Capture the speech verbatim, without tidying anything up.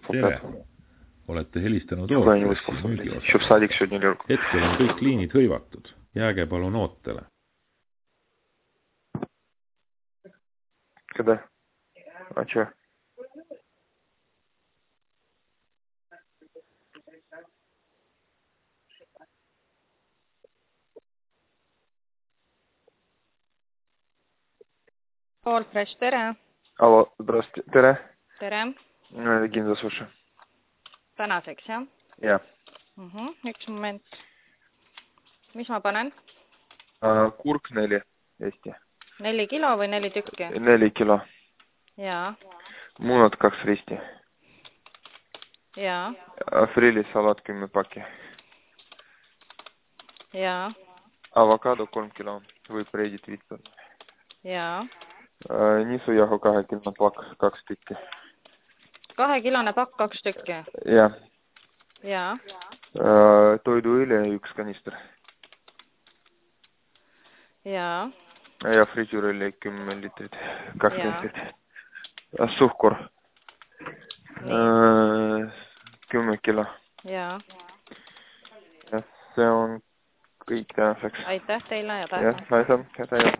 Tere! Olete helistanud Oorpressi müügiosa. Hetkel on kõik liinid hõivatud. Jääge palun ootele. Когда? А чё? Oorpress, tere! Алло, здравствуйте. Tere! Tere! Кинь за суши. Tänaseks, jah? Jah. Uh -huh. Üks moment. Mis ma panen? Uh, kurk neli, Eesti. Neli kilo või neli tükki? Neli kilo. Jaa. Munad kaks risti. Jaa. Friilisalat kümme paki. Jaa. Avokado kolm kilo või preedid viiskümmend. Jaa. Uh, nisujahu kahekilone pakk kaks tükki. Kahekilone pakk kaks tükki? Jah. Jaa. Uh, toiduõli üks kanister. Jaa. Ja frisuurõli kümme liitrit, kakskümmend liitrit. Suhkur. Uh, kümme kilo. Jaa. Ja see on kõik tänaseks. Aitäh teile ja jah, aitäh.